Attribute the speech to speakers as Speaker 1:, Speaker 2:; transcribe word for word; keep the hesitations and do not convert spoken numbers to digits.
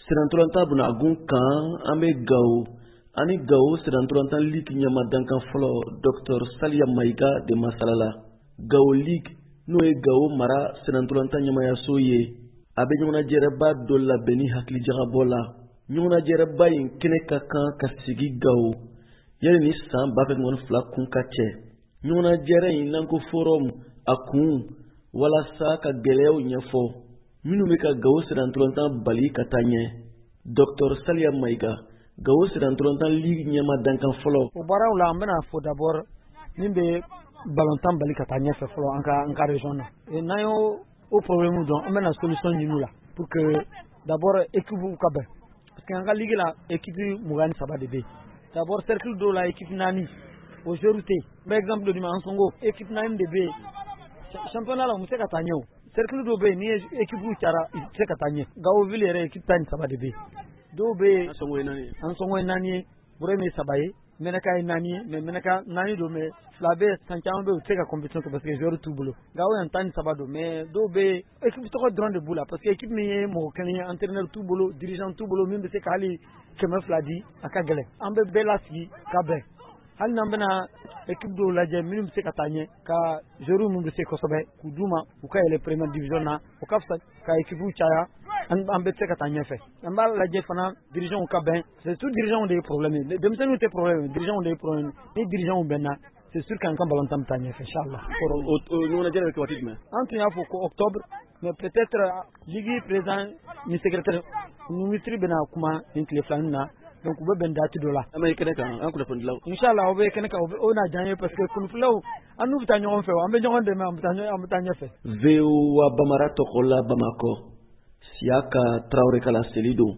Speaker 1: Sirantulanta buna gun kan an bɛ Gawo ani Gawo Sirantulanta Ligue ɲɛmadankan fɔlɔ Dr Saliya Mayiga de masalala. Gawo Ligue n'o ye Gawo mara Sirantulanta ɲɛmayaso ye a bɛ ɲɔgɔnnajɛrɛba dɔ labɛn ni hakilijagabɔ la. Ɲɔgɔnnajɛrɛba in kɛnɛ ka kan ka sigi Gawo yanni ni san ba fila fila kun ka cɛ. Ɲɔgɔnnajɛrɛ in n'an ko forum a kun walasa ka gɛlɛyaw ɲɛfɔ minnu bɛ ka Gawo Sirantulanta bali ka taa ɲɛ. Dr Saliya Mayiga Gawo Sirantulanta Ligue ɲɛmadankan fɔlɔ.
Speaker 2: O baaraw la an bɛna fɔ d'abord min bɛ balontan bali ka taa ɲɛfɛ fɔlɔ an ka an ka région na. N'an y'o o problème dɔn an bɛna solution ɲini o la pour que d'abord équipe ka bɛn parce que an ka ligue la équipe mugan ni saba de bɛ yen. D'abord cercle dɔw la équipe naani o joueur tɛ yen. N bɛ exemple dɔ di ma Ansongo équipe naani de bɛ yen. Championnat la u bɛ se ka taa ɲɛ o. Cercle dɔw bɛ yen ni équipe cayara i tɛ se ka taa ɲɛ. Gawo ville yɛrɛ équipe tan ni saba de bɛ yen. Dɔw bɛ yen Ansongo ye naani ye Burema ye saba ye Menaka ye naani ye mais Menaka naani don mais fila bɛ san caman bɛ yen u tɛ se ka compétition kɛ parce que joueur t'u bolo. Gawo yan tan ni saba don mais dɔw bɛ yen équipe tɔgɔ dɔrɔn de b'u la parce que équipe min ye mɔgɔ kelen ye entraîneur t'u bolo dirigeant t'u bolo min bɛ se ka hali kɛmɛ fila di a ka gɛlɛn. An bɛ bɛɛ lasigi ka bɛn hali n'an bɛna équipe dɔw lajɛ minnu bɛ se ka taa ɲɛ ka joueur minnu bɛ se kosɛbɛ k'u d'u ma u ka yɛlɛ première division na o ka fisa ka équipe caya an bɛ se ka taa ɲɛfɛ. An b'a lajɛ fana dirigeant ka bɛn c'est tout dirigeant de ye problème ye denmisɛnninw tɛ problème ye dirigeant de ye problème ni dirigeant bɛnna c'est sûr qu'an ka balontan bɛ taa ɲɛfɛ inchallah.
Speaker 1: O ɲɔgɔnnajɛ bɛ kɛ waati jumɛn?
Speaker 2: An tun y'a fɔ ko octobre mais peut-être ligue président ni secrétaire ministre bɛna kuma nin tile filanin na donc u bɛ bɛn date dɔ la.
Speaker 1: An bɛ kɛnɛ kan an kunnafonidilaw.
Speaker 2: Inchallah o bɛ kɛnɛ kan o n'a diya n ye parce que kunnafonidilaw an n'u bɛ taa ɲɔgɔn fɛ an bɛ ɲɔgɔn dɛmɛ an bɛ taa an bɛ taa ɲɛfɛ.
Speaker 1: V O A Bamara Tokola Bamakɔ Siaka Traoré Kala Selido.